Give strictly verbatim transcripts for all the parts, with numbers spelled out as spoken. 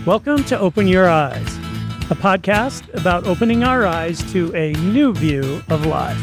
Welcome to Open Your Eyes, a podcast about opening our eyes to a new view of life.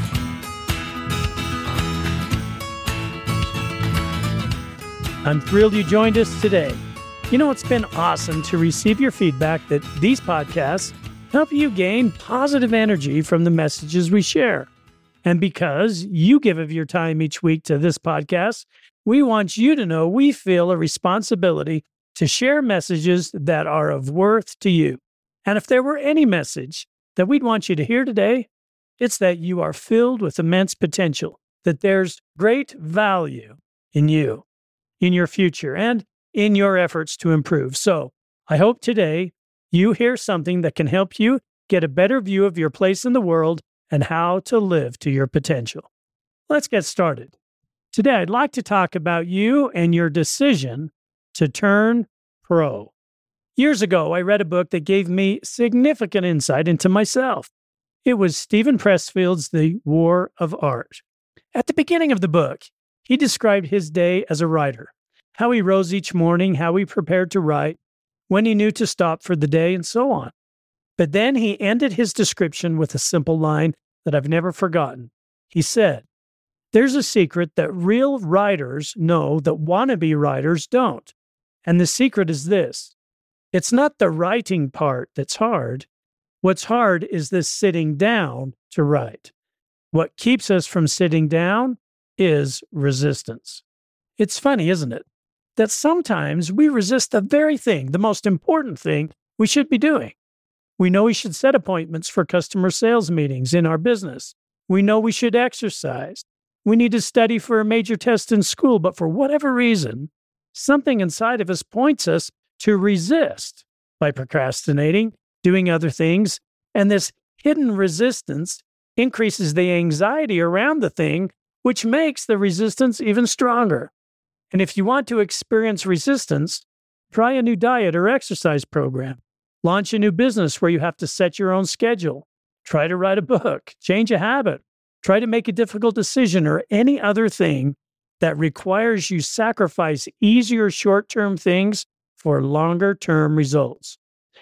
I'm thrilled you joined us today. You know, it's been awesome to receive your feedback that these podcasts help you gain positive energy from the messages we share. And because you give of your time each week to this podcast, we want you to know we feel a responsibility to share messages that are of worth to you. And if there were any message that we'd want you to hear today, it's that you are filled with immense potential, that there's great value in you, in your future, and in your efforts to improve. So I hope today you hear something that can help you get a better view of your place in the world and how to live to your potential. Let's get started. Today, I'd like to talk about you and your decision to turn pro. Years ago, I read a book that gave me significant insight into myself. It was Steven Pressfield's The War of Art. At the beginning of the book, he described his day as a writer, how he rose each morning, how he prepared to write, when he knew to stop for the day, and so on. But then he ended his description with a simple line that I've never forgotten. He said, "There's a secret that real writers know that wannabe writers don't. And the secret is this. It's not the writing part that's hard. What's hard is this sitting down to write. What keeps us from sitting down is resistance." It's funny, isn't it? That sometimes we resist the very thing, the most important thing we should be doing. We know we should set appointments for customer sales meetings in our business. We know we should exercise. We need to study for a major test in school, but for whatever reason, something inside of us points us to resist by procrastinating, doing other things, and this hidden resistance increases the anxiety around the thing, which makes the resistance even stronger. And if you want to experience resistance, try a new diet or exercise program. Launch a new business where you have to set your own schedule. Try to write a book, change a habit, try to make a difficult decision, or any other thing that requires you sacrifice easier short-term things for longer-term results.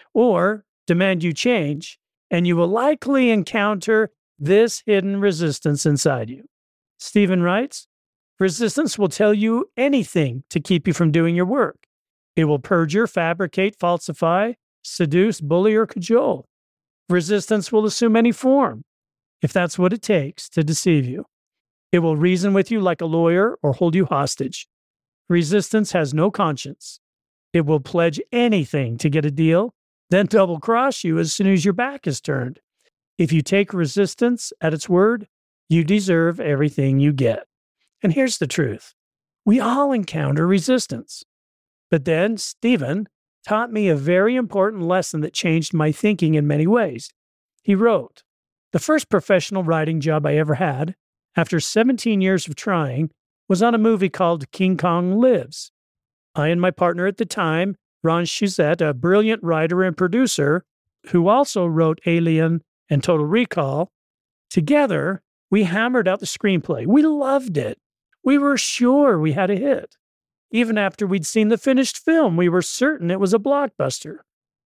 Or demand you change, and you will likely encounter this hidden resistance inside you. Steven writes, "Resistance will tell you anything to keep you from doing your work. It will perjure, fabricate, falsify, seduce, bully, or cajole. Resistance will assume any form, if that's what it takes to deceive you. It will reason with you like a lawyer or hold you hostage. Resistance has no conscience. It will pledge anything to get a deal, then double-cross you as soon as your back is turned. If you take resistance at its word, you deserve everything you get." And here's the truth. We all encounter resistance. But then Steven taught me a very important lesson that changed my thinking in many ways. He wrote, "The first professional writing job I ever had, after seventeen years of trying, was on a movie called King Kong Lives. I and my partner at the time, Ron Shuzet, a brilliant writer and producer who also wrote Alien and Total Recall, together, we hammered out the screenplay. We loved it. We were sure we had a hit. Even after we'd seen the finished film, we were certain it was a blockbuster.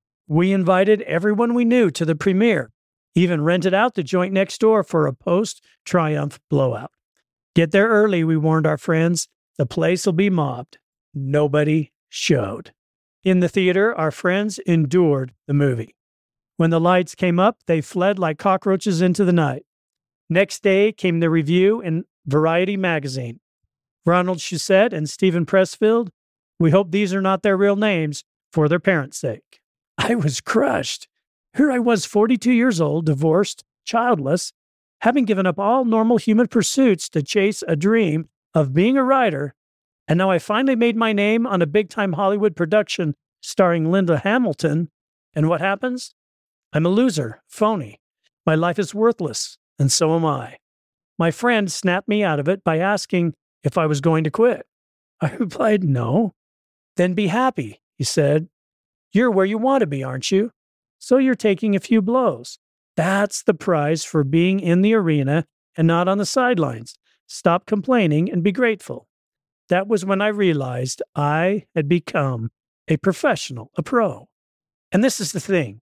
We invited everyone we knew to the premiere, even rented out the joint next door for a post-triumph blowout. Get there early, we warned our friends. The place will be mobbed." Nobody showed. In the theater, our friends endured the movie. When the lights came up, they fled like cockroaches into the night. Next day came the review in Variety magazine. Ronald Shusett and Steven Pressfield, "We hope these are not their real names for their parents' sake." I was crushed. Here I was, forty-two years old, divorced, childless, having given up all normal human pursuits to chase a dream of being a writer, and now I finally made my name on a big-time Hollywood production starring Linda Hamilton, and what happens? I'm a loser, phony. My life is worthless, and so am I. My friend snapped me out of it by asking if I was going to quit. I replied, "No." "Then be happy," he said. "You're where you want to be, aren't you? So you're taking a few blows. That's the prize for being in the arena and not on the sidelines. Stop complaining and be grateful." That was when I realized I had become a professional, a pro. And this is the thing.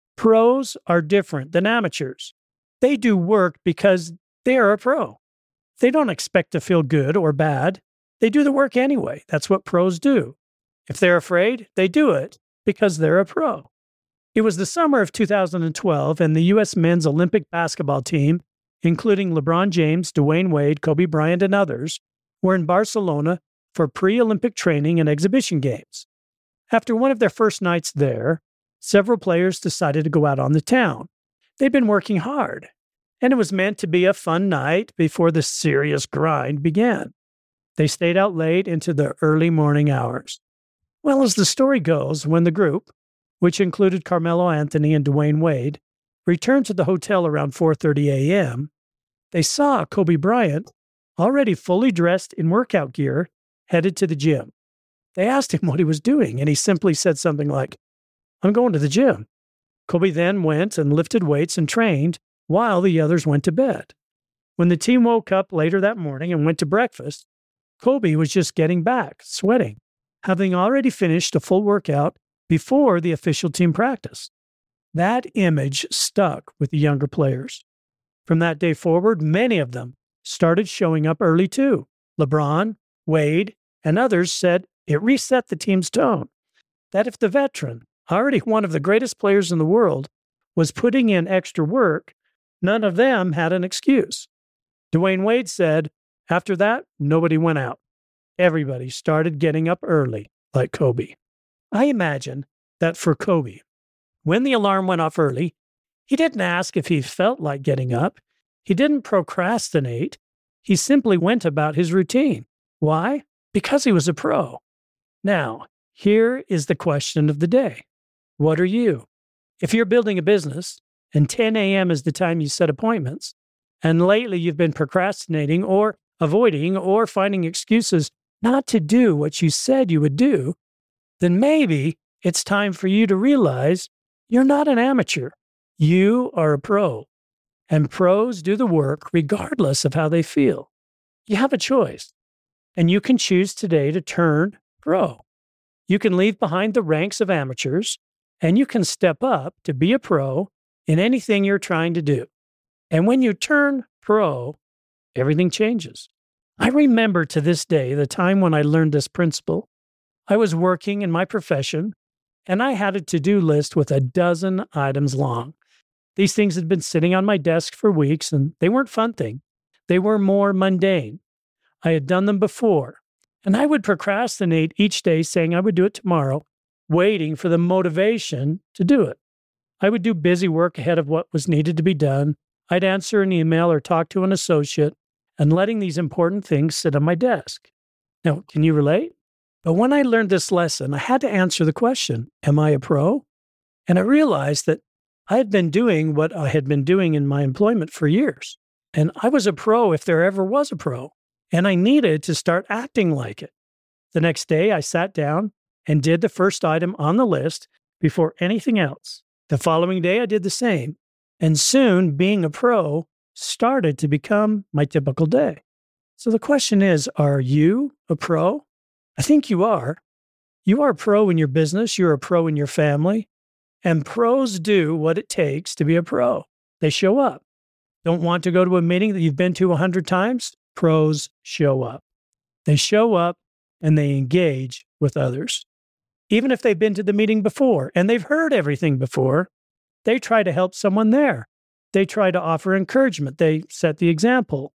Pros are different than amateurs. They do work because they are a pro. They don't expect to feel good or bad. They do the work anyway. That's what pros do. If they're afraid, they do it because they're a pro. It was the summer of two thousand twelve, and the U S men's Olympic basketball team, including LeBron James, Dwayne Wade, Kobe Bryant, and others, were in Barcelona for pre-Olympic training and exhibition games. After one of their first nights there, several players decided to go out on the town. They'd been working hard, and it was meant to be a fun night before the serious grind began. They stayed out late into the early morning hours. Well, as the story goes, when the group, which included Carmelo Anthony and Dwayne Wade, returned to the hotel around four thirty a.m., they saw Kobe Bryant, already fully dressed in workout gear, headed to the gym. They asked him what he was doing, and he simply said something like, "I'm going to the gym." Kobe then went and lifted weights and trained while the others went to bed. When the team woke up later that morning and went to breakfast, Kobe was just getting back, sweating, having already finished a full workout before the official team practice. That image stuck with the younger players. From that day forward, many of them started showing up early too. LeBron, Wade, and others said it reset the team's tone. That if the veteran, already one of the greatest players in the world, was putting in extra work, none of them had an excuse. Dwayne Wade said, after that, nobody went out. Everybody started getting up early, like Kobe. I imagine that for Kobe, when the alarm went off early, he didn't ask if he felt like getting up. He didn't procrastinate. He simply went about his routine. Why? Because he was a pro. Now, here is the question of the day. What are you? If you're building a business and ten a.m. is the time you set appointments, and lately you've been procrastinating or avoiding or finding excuses not to do what you said you would do, then maybe it's time for you to realize you're not an amateur. You are a pro. And pros do the work regardless of how they feel. You have a choice. And you can choose today to turn pro. You can leave behind the ranks of amateurs, and you can step up to be a pro in anything you're trying to do. And when you turn pro, everything changes. I remember to this day the time when I learned this principle. I was working in my profession, and I had a to-do list with a dozen items long. These things had been sitting on my desk for weeks, and they weren't fun things. They were more mundane. I had done them before, and I would procrastinate each day saying I would do it tomorrow, waiting for the motivation to do it. I would do busy work ahead of what was needed to be done. I'd answer an email or talk to an associate, and letting these important things sit on my desk. Now, can you relate? But when I learned this lesson, I had to answer the question, am I a pro? And I realized that I had been doing what I had been doing in my employment for years. And I was a pro if there ever was a pro. And I needed to start acting like it. The next day, I sat down and did the first item on the list before anything else. The following day, I did the same. And soon, being a pro started to become my typical day. So the question is, are you a pro? I think you are. You are a pro in your business. You're a pro in your family. And pros do what it takes to be a pro. They show up. Don't want to go to a meeting that you've been to a hundred times? Pros show up. They show up and they engage with others. Even if they've been to the meeting before and they've heard everything before, they try to help someone there. They try to offer encouragement. They set the example.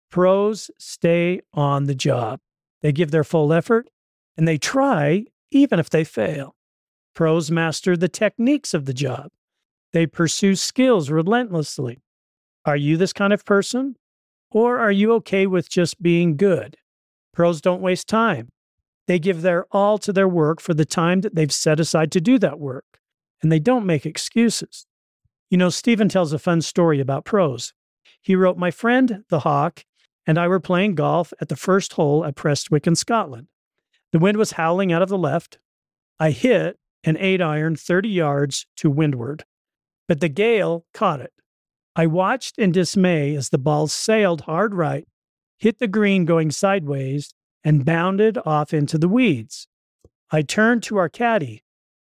Pros stay on the job. They give their full effort and they try even if they fail. Pros master the techniques of the job. They pursue skills relentlessly. Are you this kind of person? Or are you okay with just being good? Pros don't waste time. They give their all to their work for the time that they've set aside to do that work. And they don't make excuses. You know, Stephen tells a fun story about pros. He wrote, my friend, the Hawk, and I were playing golf at the first hole at Prestwick in Scotland. The wind was howling out of the left. I hit an eight iron thirty yards to windward, but the gale caught it. I watched in dismay as the ball sailed hard right, hit the green going sideways, and bounded off into the weeds. I turned to our caddy.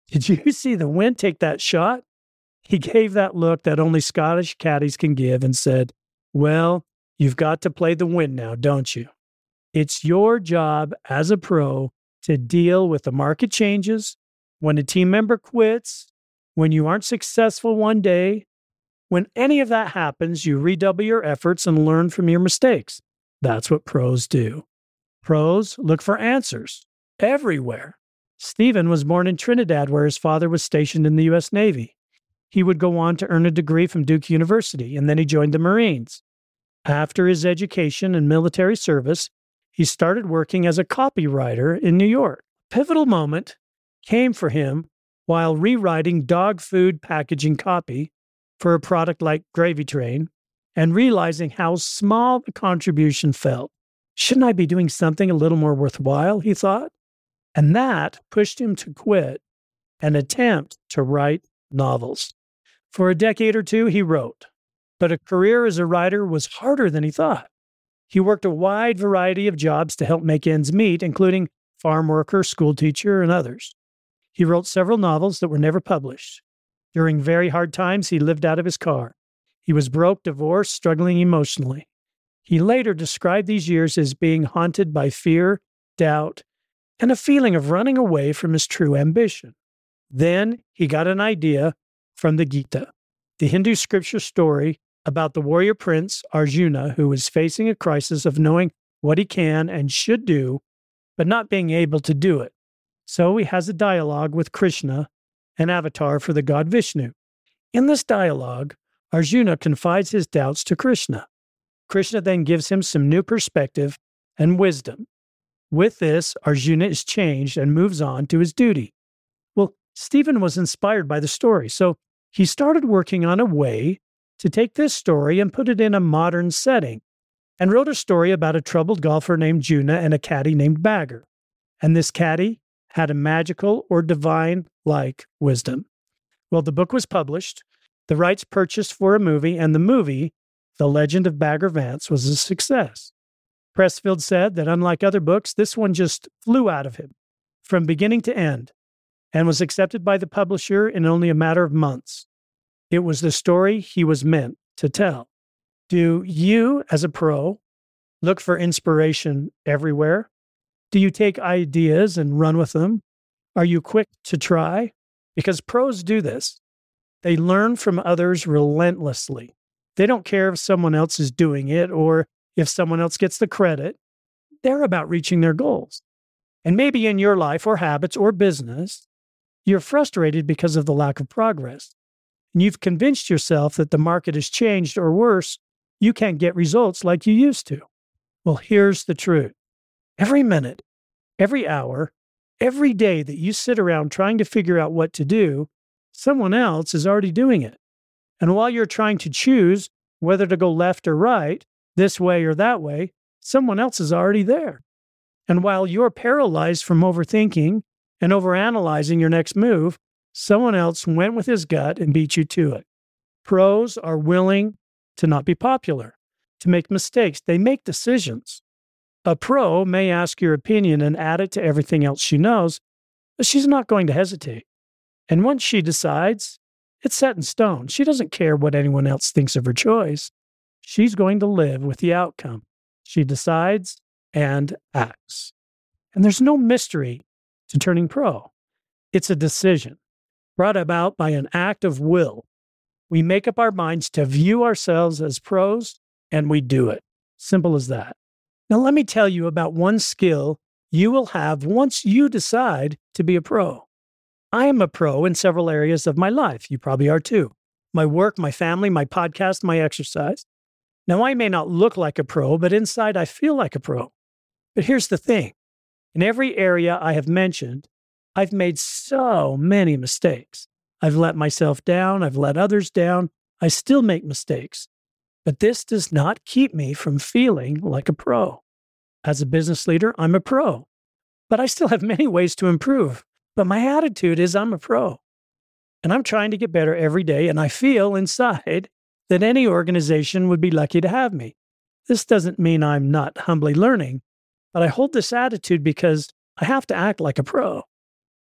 Did you see the wind take that shot? He gave that look that only Scottish caddies can give and said, well, you've got to play the wind now, don't you? It's your job as a pro to deal with the market changes, when a team member quits, when you aren't successful one day. When any of that happens, you redouble your efforts and learn from your mistakes. That's what pros do. Pros look for answers everywhere. Stephen was born in Trinidad, where his father was stationed in the U S Navy. He would go on to earn a degree from Duke University, and then he joined the Marines. After his education and military service, he started working as a copywriter in New York. A pivotal moment came for him while rewriting dog food packaging copy for a product like Gravy Train and realizing how small the contribution felt. Shouldn't I be doing something a little more worthwhile, he thought? And that pushed him to quit and attempt to write novels. For a decade or two, he wrote, but a career as a writer was harder than he thought. He worked a wide variety of jobs to help make ends meet, including farm worker, school teacher, and others. He wrote several novels that were never published. During very hard times, he lived out of his car. He was broke, divorced, struggling emotionally. He later described these years as being haunted by fear, doubt, and a feeling of running away from his true ambition. Then he got an idea from the Gita, the Hindu scripture story about the warrior prince Arjuna, who was facing a crisis of knowing what he can and should do, but not being able to do it. So he has a dialogue with Krishna, an avatar for the god Vishnu. In this dialogue, Arjuna confides his doubts to Krishna. Krishna then gives him some new perspective and wisdom. With this, Arjuna is changed and moves on to his duty. Well, Stephen was inspired by the story, so he started working on a way to take this story and put it in a modern setting, and wrote a story about a troubled golfer named Juna and a caddy named Bagger. And this caddy had a magical or divine-like wisdom. Well, the book was published, the rights purchased for a movie, and the movie, The Legend of Bagger Vance, was a success. Pressfield said that unlike other books, this one just flew out of him from beginning to end and was accepted by the publisher in only a matter of months. It was the story he was meant to tell. Do you, as a pro, look for inspiration everywhere? Do you take ideas and run with them? Are you quick to try? Because pros do this. They learn from others relentlessly. They don't care if someone else is doing it or if someone else gets the credit. They're about reaching their goals. And maybe in your life or habits or business, you're frustrated because of the lack of progress. And you've convinced yourself that the market has changed, or worse, you can't get results like you used to. Well, here's the truth. Every minute, every hour, every day that you sit around trying to figure out what to do, someone else is already doing it. And while you're trying to choose whether to go left or right, this way or that way, someone else is already there. And while you're paralyzed from overthinking and overanalyzing your next move, someone else went with his gut and beat you to it. Pros are willing to not be popular, to make mistakes. They make decisions. A pro may ask your opinion and add it to everything else she knows, but she's not going to hesitate. And once she decides, it's set in stone. She doesn't care what anyone else thinks of her choice. She's going to live with the outcome. She decides and acts. And there's no mystery to turning pro. It's a decision brought about by an act of will. We make up our minds to view ourselves as pros, and we do it. Simple as that. Now, let me tell you about one skill you will have once you decide to be a pro. I am a pro in several areas of my life. You probably are too. My work, my family, my podcast, my exercise. Now, I may not look like a pro, but inside I feel like a pro. But here's the thing. In every area I have mentioned, I've made so many mistakes. I've let myself down. I've let others down. I still make mistakes. But this does not keep me from feeling like a pro. As a business leader, I'm a pro. But I still have many ways to improve. But my attitude is I'm a pro. And I'm trying to get better every day. And I feel inside that any organization would be lucky to have me. This doesn't mean I'm not humbly learning, but I hold this attitude because I have to act like a pro.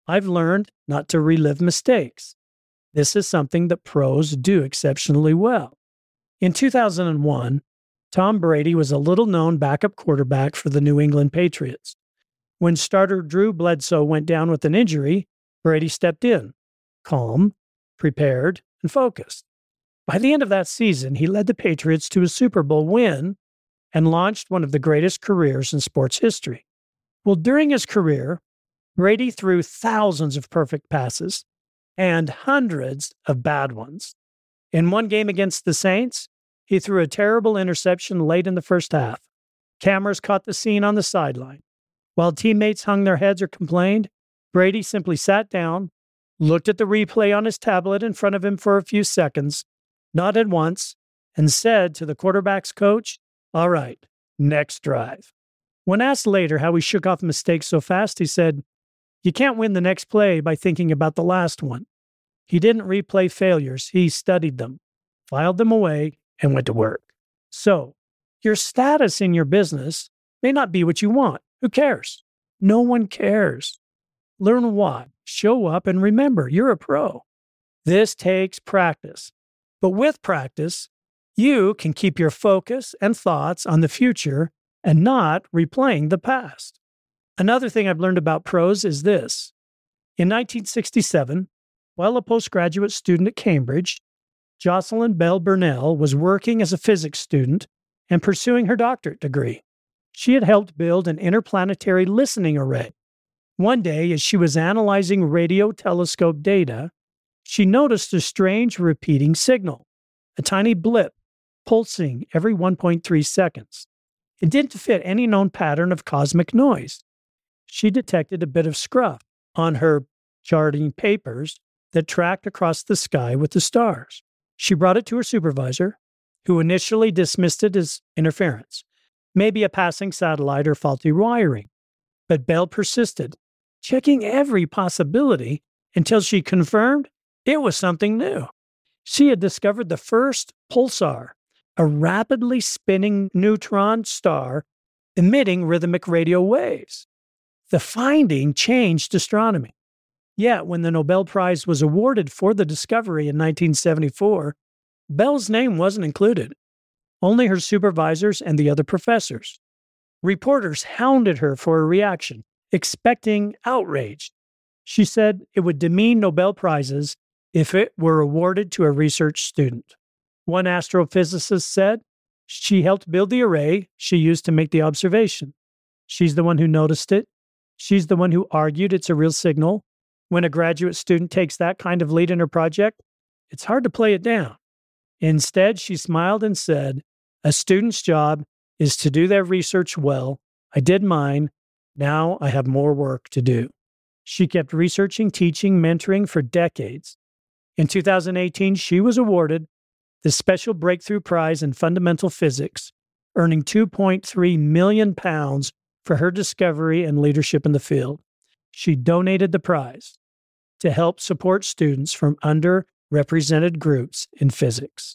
I've learned not to relive mistakes. This is something that pros do exceptionally well. In two thousand one, Tom Brady was a little-known backup quarterback for the New England Patriots. When starter Drew Bledsoe went down with an injury, Brady stepped in, calm, prepared, and focused. By the end of that season, he led the Patriots to a Super Bowl win and launched one of the greatest careers in sports history. Well, during his career, Brady threw thousands of perfect passes and hundreds of bad ones. In one game against the Saints, he threw a terrible interception late in the first half. Cameras caught the scene on the sideline. While teammates hung their heads or complained, Brady simply sat down, looked at the replay on his tablet in front of him for a few seconds, nodded once, and said to the quarterback's coach, "All right, next drive." When asked later how he shook off mistakes so fast, he said, "You can't win the next play by thinking about the last one." He didn't replay failures. He studied them, filed them away, and went to work. So, your status in your business may not be what you want. Who cares? No one cares. Learn why. Show up and remember, you're a pro. This takes practice. But with practice, you can keep your focus and thoughts on the future and not replaying the past. Another thing I've learned about pros is this. In nineteen sixty-seven, while a postgraduate student at Cambridge, Jocelyn Bell Burnell was working as a physics student and pursuing her doctorate degree. She had helped build an interplanetary listening array. One day, as she was analyzing radio telescope data, she noticed a strange repeating signal, a tiny blip pulsing every one point three seconds. It didn't fit any known pattern of cosmic noise. She detected a bit of scruff on her charting papers that tracked across the sky with the stars. She brought it to her supervisor, who initially dismissed it as interference, maybe a passing satellite or faulty wiring. But Bell persisted, checking every possibility until she confirmed it was something new. She had discovered the first pulsar, a rapidly spinning neutron star emitting rhythmic radio waves. The finding changed astronomy. Yet, when the Nobel Prize was awarded for the discovery in nineteen seventy-four, Bell's name wasn't included. Only her supervisors and the other professors. Reporters hounded her for a reaction, expecting outrage. She said it would demean Nobel Prizes if it were awarded to a research student. One astrophysicist said she helped build the array she used to make the observation. She's the one who noticed it. She's the one who argued it's a real signal. When a graduate student takes that kind of lead in her project, it's hard to play it down. Instead, she smiled and said, "A student's job is to do their research well. I did mine. Now I have more work to do." She kept researching, teaching, mentoring for decades. In two thousand eighteen, she was awarded the Special Breakthrough Prize in Fundamental Physics, earning two point three million pounds for her discovery and leadership in the field. She donated the prize to help support students from underrepresented groups in physics.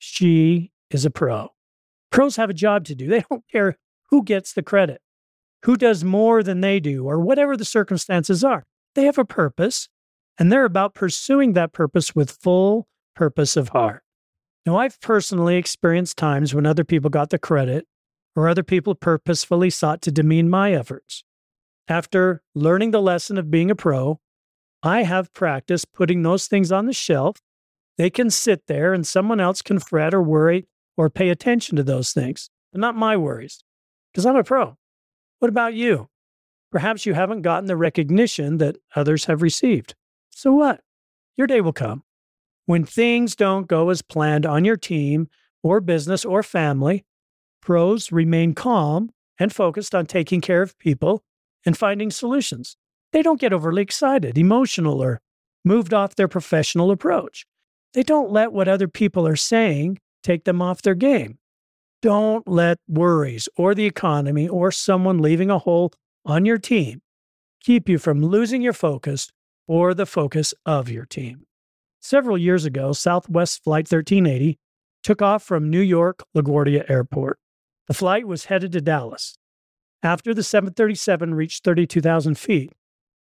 She is a pro. Pros have a job to do. They don't care who gets the credit, who does more than they do, or whatever the circumstances are. They have a purpose, and they're about pursuing that purpose with full purpose of heart. Now, I've personally experienced times when other people got the credit or other people purposefully sought to demean my efforts. After learning the lesson of being a pro, I have practiced putting those things on the shelf. They can sit there and someone else can fret or worry or pay attention to those things. They're not my worries, because I'm a pro. What about you? Perhaps you haven't gotten the recognition that others have received. So what? Your day will come. When things don't go as planned on your team or business or family, pros remain calm and focused on taking care of people and finding solutions. They don't get overly excited, emotional, or moved off their professional approach. They don't let what other people are saying take them off their game. Don't let worries or the economy or someone leaving a hole on your team keep you from losing your focus or the focus of your team. Several years ago, Southwest Flight thirteen eighty took off from New York LaGuardia Airport. The flight was headed to Dallas. After the seven thirty-seven reached thirty-two thousand feet,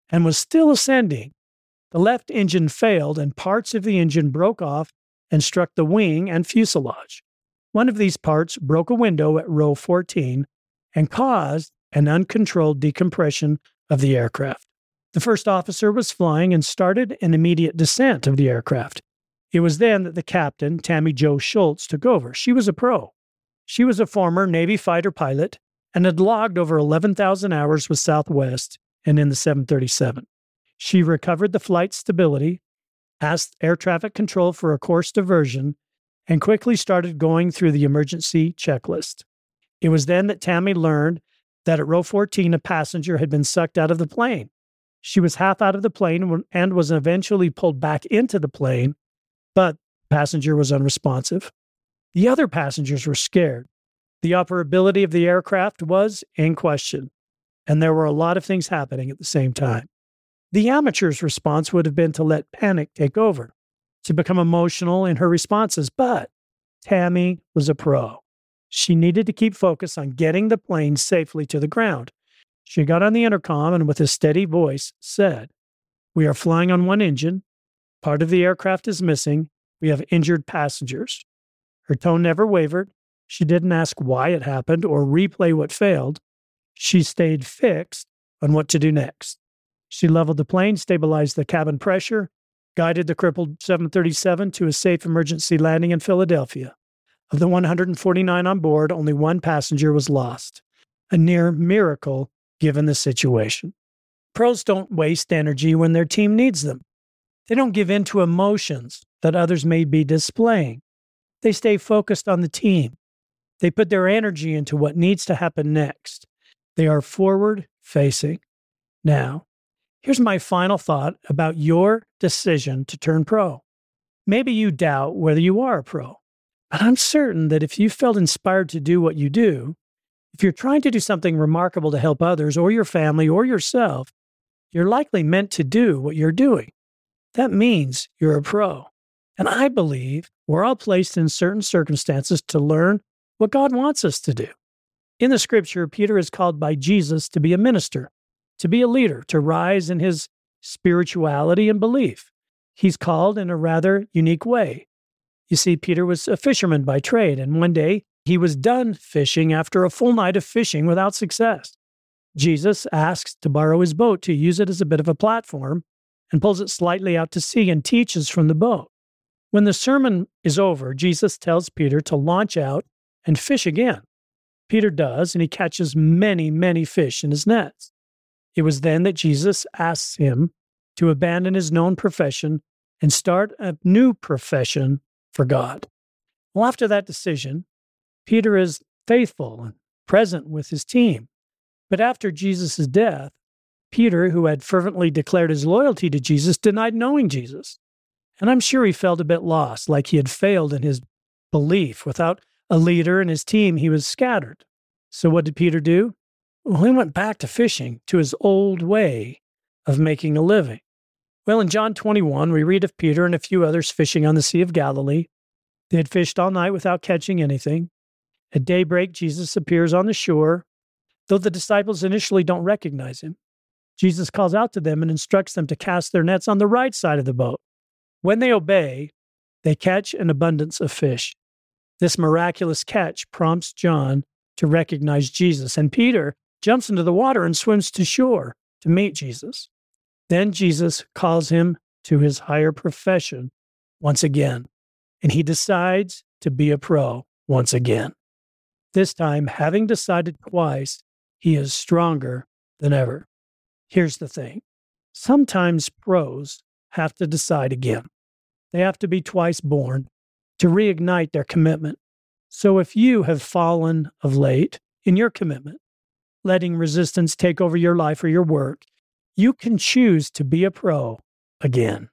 and was still ascending. The left engine failed and parts of the engine broke off and struck the wing and fuselage. One of these parts broke a window at row fourteen and caused an uncontrolled decompression of the aircraft. The first officer was flying and started an immediate descent of the aircraft. It was then that the captain, Tammy Jo Schultz, took over. She was a pro. She was a former Navy fighter pilot and had logged over eleven thousand hours with Southwest and in the seven thirty-seven. She recovered the flight stability, asked air traffic control for a course diversion, and quickly started going through the emergency checklist. It was then that Tammy learned that at row fourteen, a passenger had been sucked out of the plane. She was half out of the plane and was eventually pulled back into the plane, but the passenger was unresponsive. The other passengers were scared. The operability of the aircraft was in question, and there were a lot of things happening at the same time. The amateur's response would have been to let panic take over, to become emotional in her responses, but Tammy was a pro. She needed to keep focus on getting the plane safely to the ground. She got on the intercom and with a steady voice said, "We are flying on one engine. Part of the aircraft is missing. We have injured passengers." Her tone never wavered. She didn't ask why it happened or replay what failed. She stayed fixed on what to do next. She leveled the plane, stabilized the cabin pressure, guided the crippled seven thirty-seven to a safe emergency landing in Philadelphia. Of the one hundred forty-nine on board, only one passenger was lost. A near miracle given the situation. Pros don't waste energy when their team needs them. They don't give in to emotions that others may be displaying. They stay focused on the team. They put their energy into what needs to happen next. They are forward-facing. Now, here's my final thought about your decision to turn pro. Maybe you doubt whether you are a pro, but I'm certain that if you felt inspired to do what you do, if you're trying to do something remarkable to help others or your family or yourself, you're likely meant to do what you're doing. That means you're a pro. And I believe we're all placed in certain circumstances to learn what God wants us to do. In the scripture, Peter is called by Jesus to be a minister, to be a leader, to rise in his spirituality and belief. He's called in a rather unique way. You see, Peter was a fisherman by trade, and one day he was done fishing after a full night of fishing without success. Jesus asks to borrow his boat to use it as a bit of a platform and pulls it slightly out to sea and teaches from the boat. When the sermon is over, Jesus tells Peter to launch out and fish again. Peter does, and he catches many, many fish in his nets. It was then that Jesus asks him to abandon his known profession and start a new profession for God. Well, after that decision, Peter is faithful and present with his team. But after Jesus' death, Peter, who had fervently declared his loyalty to Jesus, denied knowing Jesus. And I'm sure he felt a bit lost, like he had failed in his belief. Without a leader and his team, he was scattered. So what did Peter do? Well, he went back to fishing, to his old way of making a living. Well, in John twenty-one, we read of Peter and a few others fishing on the Sea of Galilee. They had fished all night without catching anything. At daybreak, Jesus appears on the shore, though the disciples initially don't recognize him. Jesus calls out to them and instructs them to cast their nets on the right side of the boat. When they obey, they catch an abundance of fish. This miraculous catch prompts John to recognize Jesus, and Peter jumps into the water and swims to shore to meet Jesus. Then Jesus calls him to his higher profession once again, and he decides to be a pro once again. This time, having decided twice, he is stronger than ever. Here's the thing. Sometimes pros have to decide again. They have to be twice born to reignite their commitment. So if you have fallen of late in your commitment, letting resistance take over your life or your work, you can choose to be a pro again.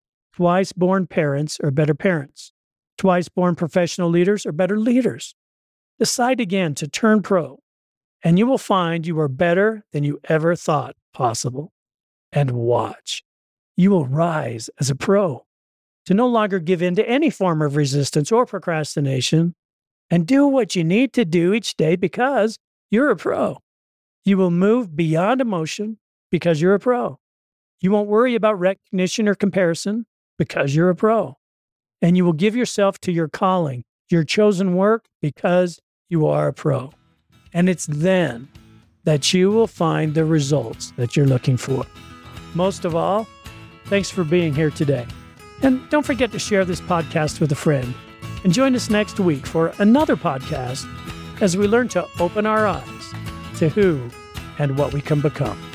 Twice born parents are better parents. Twice born professional leaders are better leaders. Decide again to turn pro, and you will find you are better than you ever thought possible. And watch, you will rise as a pro, to no longer give in to any form of resistance or procrastination, and do what you need to do each day because you're a pro. You will move beyond emotion because you're a pro. You won't worry about recognition or comparison because you're a pro. And you will give yourself to your calling, your chosen work, because you are a pro. And it's then that you will find the results that you're looking for. Most of all, thanks for being here today. And don't forget to share this podcast with a friend. And join us next week for another podcast as we learn to open our eyes to who and what we can become.